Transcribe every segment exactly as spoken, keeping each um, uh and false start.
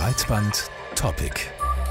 Breitband-Topic.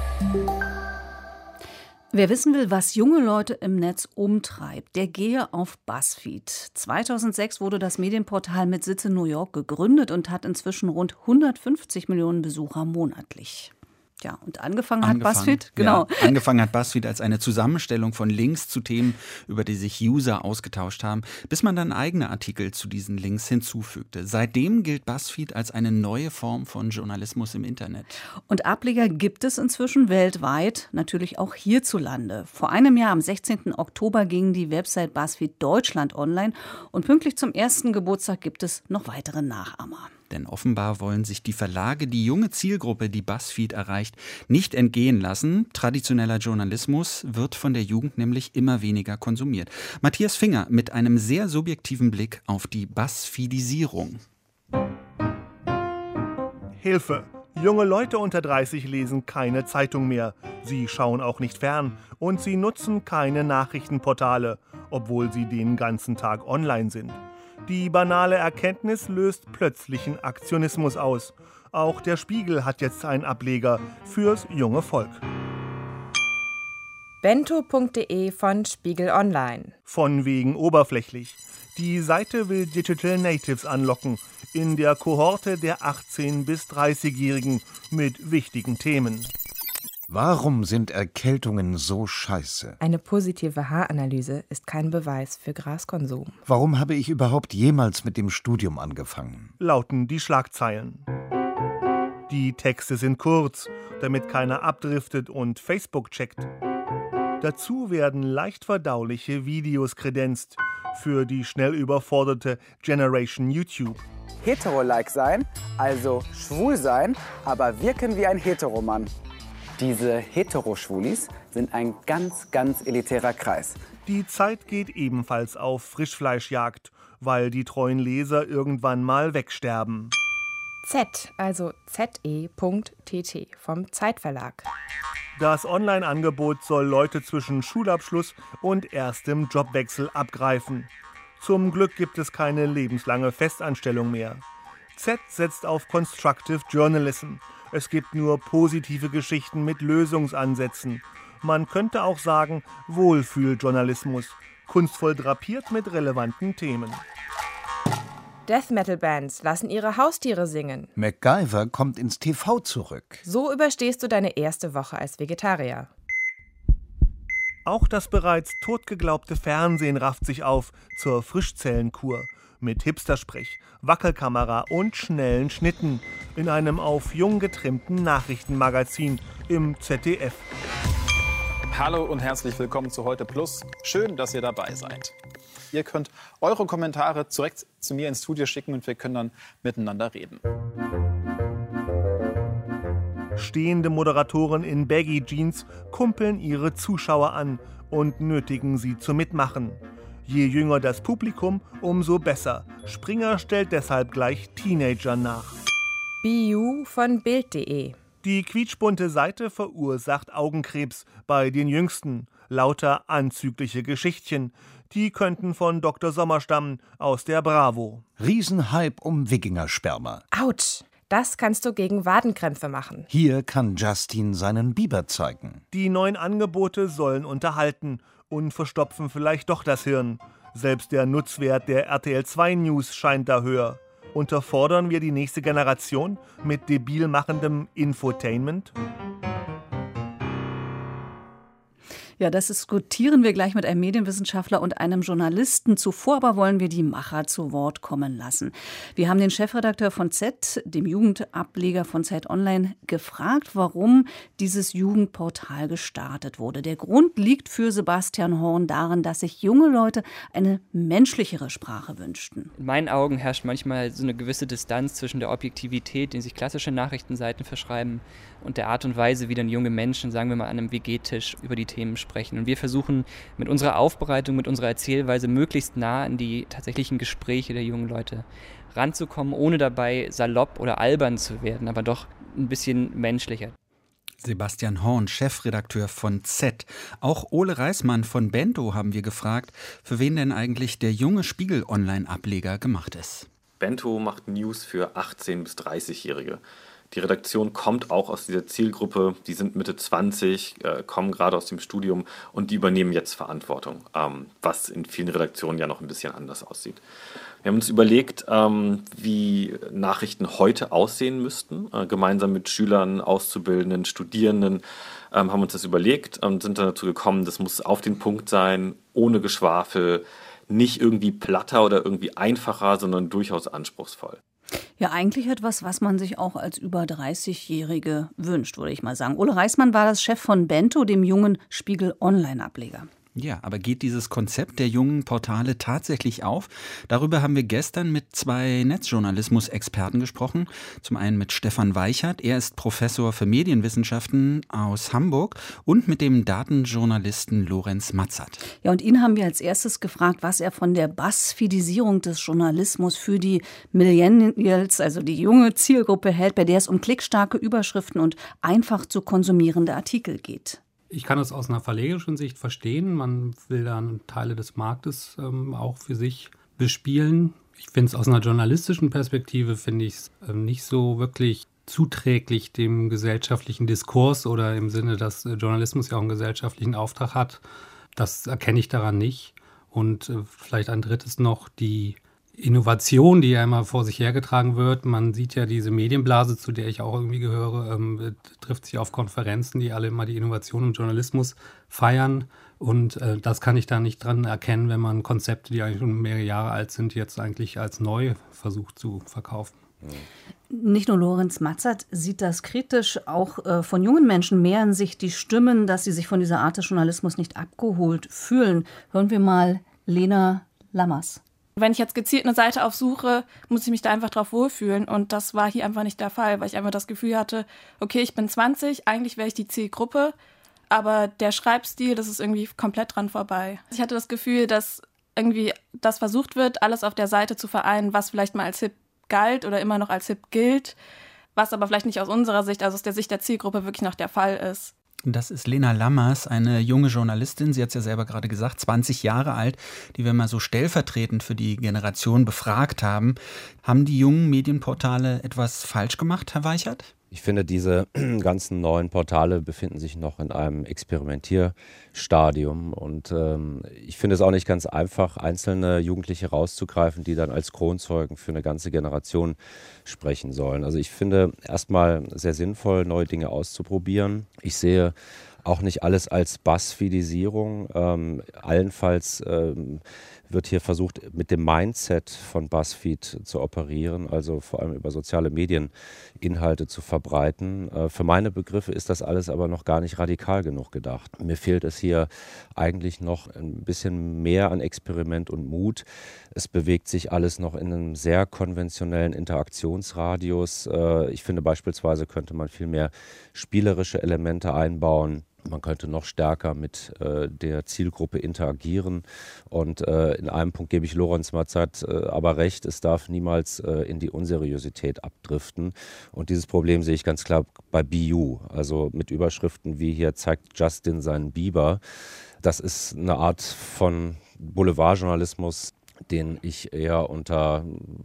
Wer wissen will, was junge Leute im Netz umtreibt, der gehe auf BuzzFeed. zweitausendsechs wurde das Medienportal mit Sitz in New York gegründet und hat inzwischen rund hundertfünfzig Millionen Besucher monatlich. Ja, und angefangen, angefangen hat BuzzFeed, genau. Ja, angefangen hat BuzzFeed als eine Zusammenstellung von Links zu Themen, über die sich User ausgetauscht haben, bis man dann eigene Artikel zu diesen Links hinzufügte. Seitdem gilt BuzzFeed als eine neue Form von Journalismus im Internet. Und Ableger gibt es inzwischen weltweit, natürlich auch hierzulande. Vor einem Jahr, am sechzehnten Oktober, ging die Website BuzzFeed Deutschland online und pünktlich zum ersten Geburtstag gibt es noch weitere Nachahmer. Denn offenbar wollen sich die Verlage die junge Zielgruppe, die BuzzFeed erreicht, nicht entgehen lassen. Traditioneller Journalismus wird von der Jugend nämlich immer weniger konsumiert. Matthias Finger mit einem sehr subjektiven Blick auf die BuzzFeedisierung. Hilfe! Junge Leute unter dreißig lesen keine Zeitung mehr. Sie schauen auch nicht fern und sie nutzen keine Nachrichtenportale, obwohl sie den ganzen Tag online sind. Die banale Erkenntnis löst plötzlichen Aktionismus aus. Auch der Spiegel hat jetzt einen Ableger fürs junge Volk. bento punkt de von Spiegel Online. Von wegen oberflächlich. Die Seite will Digital Natives anlocken, in der Kohorte der achtzehn- bis dreißigjährigen mit wichtigen Themen. Warum sind Erkältungen so scheiße? Eine positive Haaranalyse ist kein Beweis für Graskonsum. Warum habe ich überhaupt jemals mit dem Studium angefangen? Lauten die Schlagzeilen. Die Texte sind kurz, damit keiner abdriftet und Facebook checkt. Dazu werden leicht verdauliche Videos kredenzt für die schnell überforderte Generation YouTube. Hetero-like sein, also schwul sein, aber wirken wie ein Heteromann. Diese Heteroschwulis sind ein ganz, ganz elitärer Kreis. Die Zeit geht ebenfalls auf Frischfleischjagd, weil die treuen Leser irgendwann mal wegsterben. Z, also ze punkt tt vom Zeitverlag. Das Online-Angebot soll Leute zwischen Schulabschluss und erstem Jobwechsel abgreifen. Zum Glück gibt es keine lebenslange Festanstellung mehr. Z setzt auf Constructive Journalism. Es gibt nur positive Geschichten mit Lösungsansätzen. Man könnte auch sagen, Wohlfühljournalismus, kunstvoll drapiert mit relevanten Themen. Death-Metal-Bands lassen ihre Haustiere singen. MacGyver kommt ins T V zurück. So überstehst du deine erste Woche als Vegetarier. Auch das bereits totgeglaubte Fernsehen rafft sich auf zur Frischzellenkur. Mit Hipstersprech, Wackelkamera und schnellen Schnitten in einem auf jung getrimmten Nachrichtenmagazin im Z D F. Hallo und herzlich willkommen zu Heute Plus. Schön, dass ihr dabei seid. Ihr könnt eure Kommentare direkt zu mir ins Studio schicken und wir können dann miteinander reden. Stehende Moderatoren in Baggy-Jeans kumpeln ihre Zuschauer an und nötigen sie zum Mitmachen. Je jünger das Publikum, umso besser. Springer stellt deshalb gleich Teenager nach. B U von Bild punkt de. Die quietschbunte Seite verursacht Augenkrebs bei den Jüngsten. Lauter anzügliche Geschichtchen. Die könnten von Doktor Sommer stammen aus der Bravo. Riesenhype um Wikingersperma. Autsch! Das kannst du gegen Wadenkrämpfe machen. Hier kann Justin seinen Biber zeigen. Die neuen Angebote sollen unterhalten und verstopfen vielleicht doch das Hirn. Selbst der Nutzwert der R T L zwei News scheint da höher. Unterfordern wir die nächste Generation mit debil machendem Infotainment? Ja, das diskutieren wir gleich mit einem Medienwissenschaftler und einem Journalisten. Zuvor aber wollen wir die Macher zu Wort kommen lassen. Wir haben den Chefredakteur von Z, dem Jugendableger von Zeit Online, gefragt, warum dieses Jugendportal gestartet wurde. Der Grund liegt für Sebastian Horn darin, dass sich junge Leute eine menschlichere Sprache wünschten. In meinen Augen herrscht manchmal so eine gewisse Distanz zwischen der Objektivität, die sich klassische Nachrichtenseiten verschreiben, und der Art und Weise, wie dann junge Menschen, sagen wir mal, an einem W G-Tisch über die Themen sprechen. Und wir versuchen mit unserer Aufbereitung, mit unserer Erzählweise möglichst nah an die tatsächlichen Gespräche der jungen Leute ranzukommen, ohne dabei salopp oder albern zu werden, aber doch ein bisschen menschlicher. Sebastian Horn, Chefredakteur von Z. Auch Ole Reismann von Bento haben wir gefragt, für wen denn eigentlich der junge Spiegel-Online-Ableger gemacht ist. Bento macht News für achtzehn- bis dreißigjährige. Die Redaktion kommt auch aus dieser Zielgruppe, die sind Mitte zwanzig, äh, kommen gerade aus dem Studium und die übernehmen jetzt Verantwortung, ähm, was in vielen Redaktionen ja noch ein bisschen anders aussieht. Wir haben uns überlegt, ähm, wie Nachrichten heute aussehen müssten, äh, gemeinsam mit Schülern, Auszubildenden, Studierenden, ähm, haben uns das überlegt und sind dann dazu gekommen, das muss auf den Punkt sein, ohne Geschwafel, nicht irgendwie platter oder irgendwie einfacher, sondern durchaus anspruchsvoll. Ja, eigentlich etwas, was man sich auch als über dreißigjährige wünscht, würde ich mal sagen. Ole Reismann war das Chef von Bento, dem jungen Spiegel-Online-Ableger. Ja, aber geht dieses Konzept der jungen Portale tatsächlich auf? Darüber haben wir gestern mit zwei Netzjournalismus-Experten gesprochen. Zum einen mit Stefan Weichert, er ist Professor für Medienwissenschaften aus Hamburg, und mit dem Datenjournalisten Lorenz Matzert. Ja, und ihn haben wir als erstes gefragt, was er von der Buzzfeedisierung des Journalismus für die Millennials, also die junge Zielgruppe, hält, bei der es um klickstarke Überschriften und einfach zu konsumierende Artikel geht. Ich kann es aus einer verlegerischen Sicht verstehen. Man will dann Teile des Marktes ähm, auch für sich bespielen. Ich finde es aus einer journalistischen Perspektive, finde ich es ähm, nicht so wirklich zuträglich dem gesellschaftlichen Diskurs oder im Sinne, dass äh, Journalismus ja auch einen gesellschaftlichen Auftrag hat. Das erkenne ich daran nicht. Und äh, vielleicht ein drittes noch, die Innovation, die ja immer vor sich hergetragen wird. Man sieht ja diese Medienblase, zu der ich auch irgendwie gehöre, ähm, trifft sich auf Konferenzen, die alle immer die Innovation im Journalismus feiern. Und äh, das kann ich da nicht dran erkennen, wenn man Konzepte, die eigentlich schon mehrere Jahre alt sind, jetzt eigentlich als neu versucht zu verkaufen. Nicht nur Lorenz Matzert sieht das kritisch, auch äh, von jungen Menschen mehren sich die Stimmen, dass sie sich von dieser Art des Journalismus nicht abgeholt fühlen. Hören wir mal Lena Lammers. Wenn ich jetzt gezielt eine Seite aufsuche, muss ich mich da einfach drauf wohlfühlen. Und das war hier einfach nicht der Fall, weil ich einfach das Gefühl hatte, okay, ich bin zwanzig, eigentlich wäre ich die Zielgruppe, aber der Schreibstil, das ist irgendwie komplett dran vorbei. Ich hatte das Gefühl, dass irgendwie das versucht wird, alles auf der Seite zu vereinen, was vielleicht mal als hip galt oder immer noch als hip gilt, was aber vielleicht nicht aus unserer Sicht, also aus der Sicht der Zielgruppe wirklich noch der Fall ist. Das ist Lena Lammers, eine junge Journalistin, sie hat es ja selber gerade gesagt, zwanzig Jahre alt, die wir mal so stellvertretend für die Generation befragt haben. Haben die jungen Medienportale etwas falsch gemacht, Herr Weichert? Ich finde, diese ganzen neuen Portale befinden sich noch in einem Experimentierstadium und ähm, ich finde es auch nicht ganz einfach, einzelne Jugendliche rauszugreifen, die dann als Kronzeugen für eine ganze Generation sprechen sollen. Also ich finde erstmal sehr sinnvoll, neue Dinge auszuprobieren. Ich sehe auch nicht alles als Buzzfeedisierung. Ähm, allenfalls ähm, wird hier versucht, mit dem Mindset von BuzzFeed zu operieren, also vor allem über soziale Medien Inhalte zu verbreiten. Äh, für meine Begriffe ist das alles aber noch gar nicht radikal genug gedacht. Mir fehlt es hier eigentlich noch ein bisschen mehr an Experiment und Mut. Es bewegt sich alles noch in einem sehr konventionellen Interaktionsradius. Äh, ich finde beispielsweise könnte man viel mehr spielerische Elemente einbauen. Man könnte noch stärker mit äh, der Zielgruppe interagieren. Und äh, in einem Punkt gebe ich Lorenz Matzert äh, aber recht, es darf niemals äh, in die Unseriosität abdriften. Und dieses Problem sehe ich ganz klar bei B U, also mit Überschriften wie hier zeigt Justin seinen Biber. Das ist eine Art von Boulevardjournalismus, den ich eher unter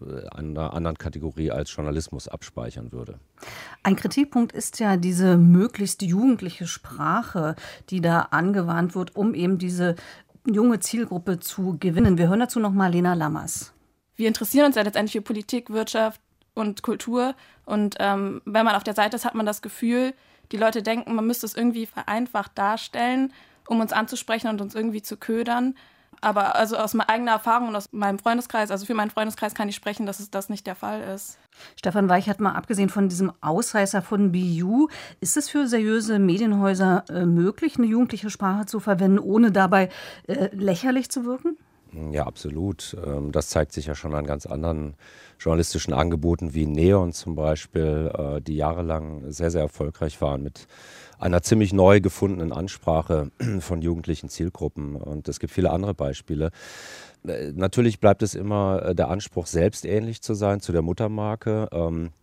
einer anderen Kategorie als Journalismus abspeichern würde. Ein Kritikpunkt ist ja diese möglichst jugendliche Sprache, die da angewandt wird, um eben diese junge Zielgruppe zu gewinnen. Wir hören dazu noch mal Lena Lammers. Wir interessieren uns ja letztendlich für Politik, Wirtschaft und Kultur. Und ähm, wenn man auf der Seite ist, hat man das Gefühl, die Leute denken, man müsste es irgendwie vereinfacht darstellen, um uns anzusprechen und uns irgendwie zu ködern. Aber also aus meiner eigenen Erfahrung und aus meinem Freundeskreis, also für meinen Freundeskreis kann ich sprechen, dass es das nicht der Fall ist. Stefan Weichert, mal abgesehen von diesem Ausreißer von B U, ist es für seriöse Medienhäuser äh, möglich, eine jugendliche Sprache zu verwenden, ohne dabei äh, lächerlich zu wirken? Ja, absolut. Das zeigt sich ja schon an ganz anderen journalistischen Angeboten wie Neon zum Beispiel, die jahrelang sehr, sehr erfolgreich waren mit einer ziemlich neu gefundenen Ansprache von jugendlichen Zielgruppen. Und es gibt viele andere Beispiele. Natürlich bleibt es immer der Anspruch, selbst ähnlich zu sein zu der Muttermarke.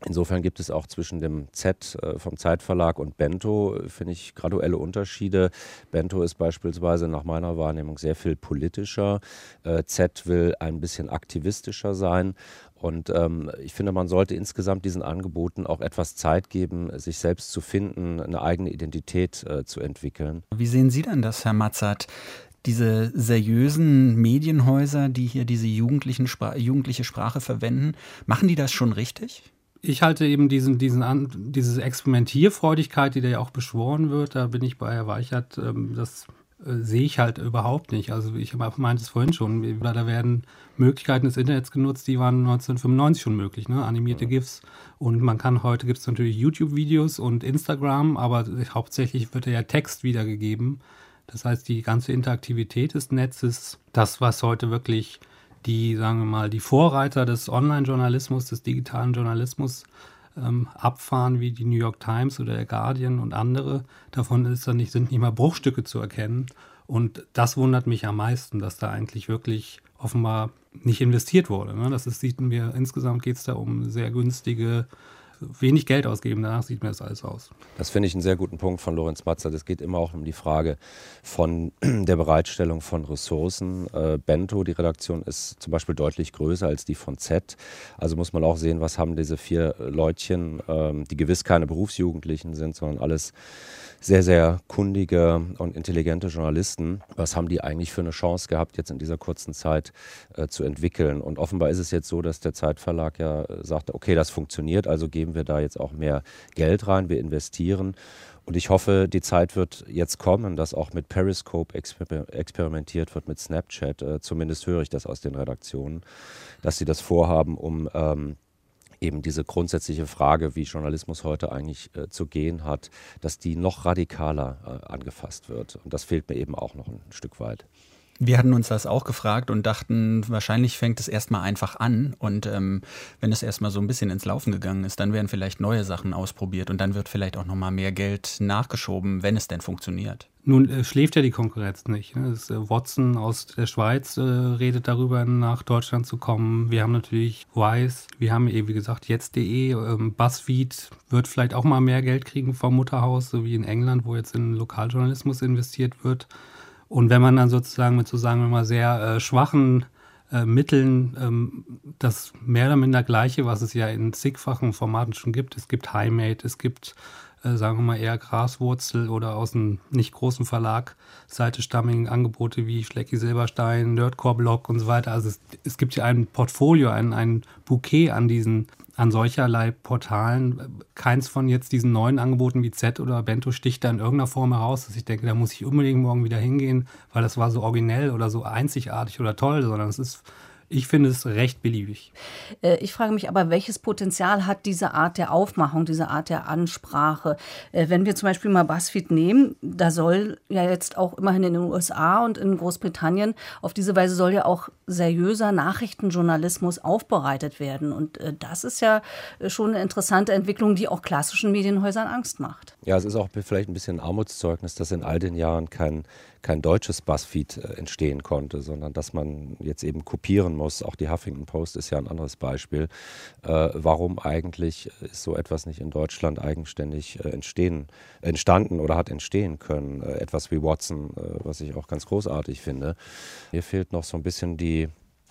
Insofern gibt es auch zwischen dem Z äh, vom Zeitverlag und Bento, äh, finde ich, graduelle Unterschiede. Bento ist beispielsweise nach meiner Wahrnehmung sehr viel politischer. Äh, Z will ein bisschen aktivistischer sein. Und ähm, ich finde, man sollte insgesamt diesen Angeboten auch etwas Zeit geben, sich selbst zu finden, eine eigene Identität äh, zu entwickeln. Wie sehen Sie denn das, Herr Matzert? Diese seriösen Medienhäuser, die hier diese jugendlichen Spra- jugendliche Sprache verwenden, machen die das schon richtig? Ich halte eben diesen, diesen an, diese Experimentierfreudigkeit, die da ja auch beschworen wird, da bin ich bei Herr Weichert, ähm, das äh, sehe ich halt überhaupt nicht. Also ich meinte es vorhin schon, da werden Möglichkeiten des Internets genutzt, die waren neunzehnhundertfünfundneunzig schon möglich, ne? Animierte GIFs. Und man kann, heute gibt es natürlich YouTube-Videos und Instagram, aber hauptsächlich wird ja Text wiedergegeben. Das heißt, die ganze Interaktivität des Netzes, das, was heute wirklich die, sagen wir mal, die Vorreiter des Online-Journalismus, des digitalen Journalismus ähm, abfahren, wie die New York Times oder der Guardian und andere. Davon ist dann nicht, sind nicht mal Bruchstücke zu erkennen. Und das wundert mich am meisten, dass da eigentlich wirklich offenbar nicht investiert wurde. Ne? Das ist, sieht mir, insgesamt geht es da um sehr günstige, wenig Geld ausgeben, danach sieht mir das alles aus. Das finde ich einen sehr guten Punkt von Lorenz Matzert. Es geht immer auch um die Frage von der Bereitstellung von Ressourcen. Äh, Bento, die Redaktion, ist zum Beispiel deutlich größer als die von Z. Also muss man auch sehen, was haben diese vier Leutchen, ähm, die gewiss keine Berufsjugendlichen sind, sondern alles sehr, sehr kundige und intelligente Journalisten. Was haben die eigentlich für eine Chance gehabt, jetzt in dieser kurzen Zeit äh, zu entwickeln? Und offenbar ist es jetzt so, dass der Zeitverlag ja äh, sagt, okay, das funktioniert, also geben wir da jetzt auch mehr Geld rein, wir investieren. Und ich hoffe, die Zeit wird jetzt kommen, dass auch mit Periscope exper- experimentiert wird, mit Snapchat. Äh, zumindest höre ich das aus den Redaktionen, dass sie das vorhaben, um ähm, eben diese grundsätzliche Frage, wie Journalismus heute eigentlich äh, zu gehen hat, dass die noch radikaler äh, angefasst wird. Und das fehlt mir eben auch noch ein Stück weit. Wir hatten uns das auch gefragt und dachten, wahrscheinlich fängt es erstmal einfach an. Und ähm, wenn es erstmal so ein bisschen ins Laufen gegangen ist, dann werden vielleicht neue Sachen ausprobiert und dann wird vielleicht auch nochmal mehr Geld nachgeschoben, wenn es denn funktioniert. Nun äh, schläft ja die Konkurrenz nicht. Ne? Das, äh, Watson aus der Schweiz äh, redet darüber, nach Deutschland zu kommen. Wir haben natürlich Wise, wir haben eben, wie gesagt, jetzt punkt de. Ähm, BuzzFeed wird vielleicht auch mal mehr Geld kriegen vom Mutterhaus, so wie in England, wo jetzt in Lokaljournalismus investiert wird. Und wenn man dann sozusagen mit so, sagen wir mal, sehr äh, schwachen äh, Mitteln ähm, das mehr oder minder Gleiche, was es ja in zigfachen Formaten schon gibt. Es gibt HiMate, es gibt, äh, sagen wir mal, eher Graswurzel oder aus einem nicht großen Verlag Seite stammigen Angebote wie Schlecki Silberstein, Nerdcore-Blog und so weiter. Also es, es gibt ja ein Portfolio, ein, ein Bouquet an diesen an solcherlei Portalen. Keins von jetzt diesen neuen Angeboten wie Z oder Bento sticht da in irgendeiner Form heraus, dass ich denke, da muss ich unbedingt morgen wieder hingehen, weil das war so originell oder so einzigartig oder toll, sondern es ist, ich finde es recht beliebig. Ich frage mich aber, welches Potenzial hat diese Art der Aufmachung, diese Art der Ansprache? Wenn wir zum Beispiel mal BuzzFeed nehmen, da soll ja jetzt auch immerhin in den U S A und in Großbritannien, auf diese Weise soll ja auch seriöser Nachrichtenjournalismus aufbereitet werden. Und das ist ja schon eine interessante Entwicklung, die auch klassischen Medienhäusern Angst macht. Ja, es ist auch vielleicht ein bisschen ein Armutszeugnis, dass in all den Jahren kein, kein deutsches BuzzFeed äh, entstehen konnte, sondern dass man jetzt eben kopieren muss. Auch die Huffington Post ist ja ein anderes Beispiel. Äh, warum eigentlich ist so etwas nicht in Deutschland eigenständig äh, entstehen, entstanden oder hat entstehen können? Äh, etwas wie Watson, äh, was ich auch ganz großartig finde. Hier fehlt noch so ein bisschen die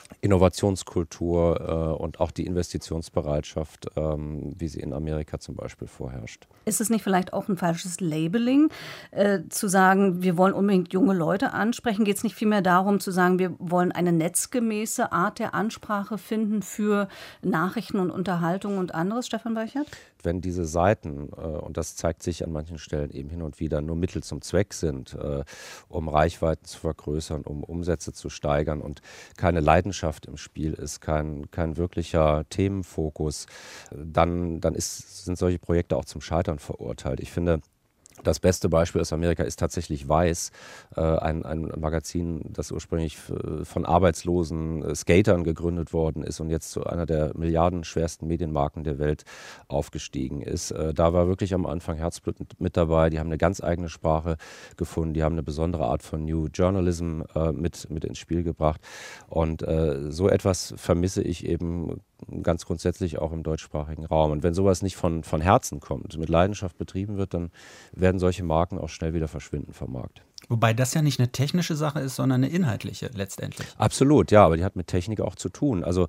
Innovationskultur äh, und auch die Investitionsbereitschaft, ähm, wie sie in Amerika zum Beispiel vorherrscht. Ist es nicht vielleicht auch ein falsches Labeling, äh, zu sagen, wir wollen unbedingt junge Leute ansprechen? Geht es nicht vielmehr darum, zu sagen, wir wollen eine netzgemäße Art der Ansprache finden für Nachrichten und Unterhaltung und anderes, Stefan Weichert? Wenn diese Seiten, äh, und das zeigt sich an manchen Stellen eben hin und wieder, nur Mittel zum Zweck sind, äh, um Reichweiten zu vergrößern, um Umsätze zu steigern und keine Leidenschaft im Spiel ist, kein, kein wirklicher Themenfokus, dann, dann ist, sind solche Projekte auch zum Scheitern verurteilt. Ich finde, das beste Beispiel aus Amerika ist tatsächlich Vice, äh, ein, ein Magazin, das ursprünglich von arbeitslosen äh, Skatern gegründet worden ist und jetzt zu einer der milliardenschwersten Medienmarken der Welt aufgestiegen ist. Äh, da war wirklich am Anfang Herzblut mit dabei. Die haben eine ganz eigene Sprache gefunden. Die haben eine besondere Art von New Journalism äh, mit, mit ins Spiel gebracht. Und äh, so etwas vermisse ich eben ganz grundsätzlich auch im deutschsprachigen Raum. Und wenn sowas nicht von, von Herzen kommt, mit Leidenschaft betrieben wird, dann werden solche Marken auch schnell wieder verschwinden vom Markt. Wobei das ja nicht eine technische Sache ist, sondern eine inhaltliche letztendlich. Absolut, ja, aber die hat mit Technik auch zu tun. Also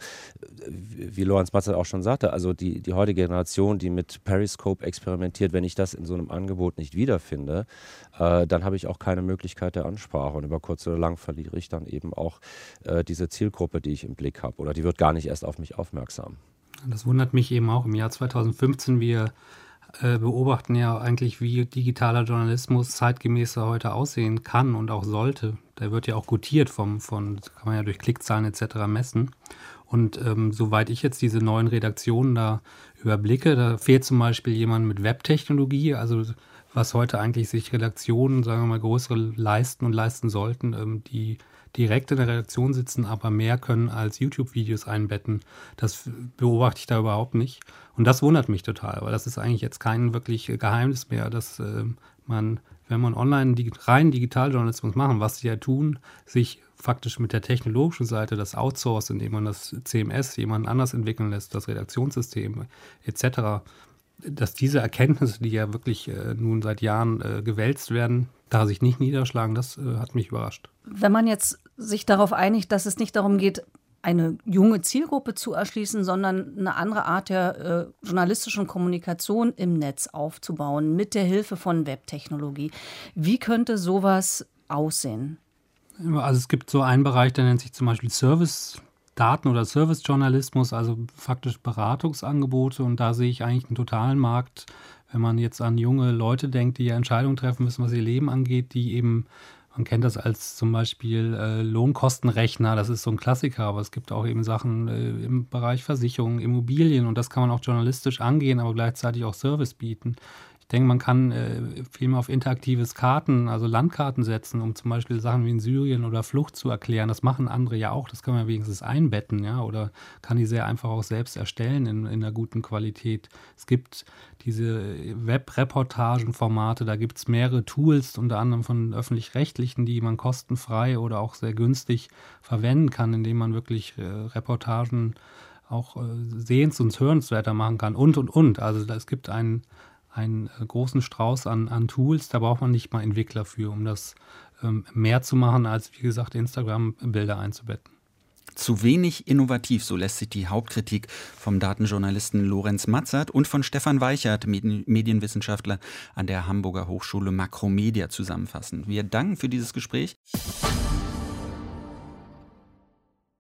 wie Lorenz Matzert auch schon sagte, also die, die heutige Generation, die mit Periscope experimentiert, wenn ich das in so einem Angebot nicht wiederfinde, äh, dann habe ich auch keine Möglichkeit der Ansprache. Und über kurz oder lang verliere ich dann eben auch äh, diese Zielgruppe, die ich im Blick habe. Oder die wird gar nicht erst auf mich aufmerksam. Das wundert mich eben auch. Im Jahr zweitausendfünfzehn, wir äh, beobachten ja eigentlich, wie digitaler Journalismus zeitgemäßer heute aussehen kann und auch sollte. Der wird ja auch gutiert, vom, von, das kann man ja durch Klickzahlen et cetera messen. Und ähm, soweit ich jetzt diese neuen Redaktionen da überblicke, da fehlt zum Beispiel jemand mit Webtechnologie, also was heute eigentlich sich Redaktionen, sagen wir mal, größere leisten und leisten sollten, ähm, die direkt in der Redaktion sitzen, aber mehr können als YouTube-Videos einbetten. Das beobachte ich da überhaupt nicht. Und das wundert mich total, weil das ist eigentlich jetzt kein wirklich Geheimnis mehr, dass äh, man, wenn man online dig- rein Digitaljournalismus machen, was sie ja tun, sich faktisch mit der technologischen Seite das outsourced, indem man das C M S jemand anders entwickeln lässt, das Redaktionssystem et cetera, dass diese Erkenntnisse, die ja wirklich äh, nun seit Jahren äh, gewälzt werden, da sich nicht niederschlagen, das äh, hat mich überrascht. Wenn man jetzt sich darauf einigt, dass es nicht darum geht, eine junge Zielgruppe zu erschließen, sondern eine andere Art der äh, journalistischen Kommunikation im Netz aufzubauen, mit der Hilfe von Webtechnologie. Wie könnte sowas aussehen? Also es gibt so einen Bereich, der nennt sich zum Beispiel Service-Daten oder Service-Journalismus, also faktisch Beratungsangebote. Und da sehe ich eigentlich einen totalen Markt, wenn man jetzt an junge Leute denkt, die ja Entscheidungen treffen müssen, was ihr Leben angeht, die eben, man kennt das als zum Beispiel äh, Lohnkostenrechner, das ist so ein Klassiker, aber es gibt auch eben Sachen äh, im Bereich Versicherungen, Immobilien und das kann man auch journalistisch angehen, aber gleichzeitig auch Service bieten. Ich denke, man kann äh, viel mehr auf interaktives Karten, also Landkarten setzen, um zum Beispiel Sachen wie in Syrien oder Flucht zu erklären. Das machen andere ja auch, das kann man wenigstens einbetten, ja, oder kann die sehr einfach auch selbst erstellen in, in einer guten Qualität. Es gibt diese Web-Reportagen-Formate, da gibt es mehrere Tools, unter anderem von öffentlich-rechtlichen, die man kostenfrei oder auch sehr günstig verwenden kann, indem man wirklich äh, Reportagen auch äh, sehens- und hörenswerter machen kann und, und, und. Also es gibt einen einen großen Strauß an, an Tools, da braucht man nicht mal Entwickler für, um das ähm, mehr zu machen, als, wie gesagt, Instagram-Bilder einzubetten. Zu wenig innovativ, so lässt sich die Hauptkritik vom Datenjournalisten Lorenz Matzert und von Stefan Weichert, Medien- Medienwissenschaftler an der Hamburger Hochschule Makromedia, zusammenfassen. Wir danken für dieses Gespräch.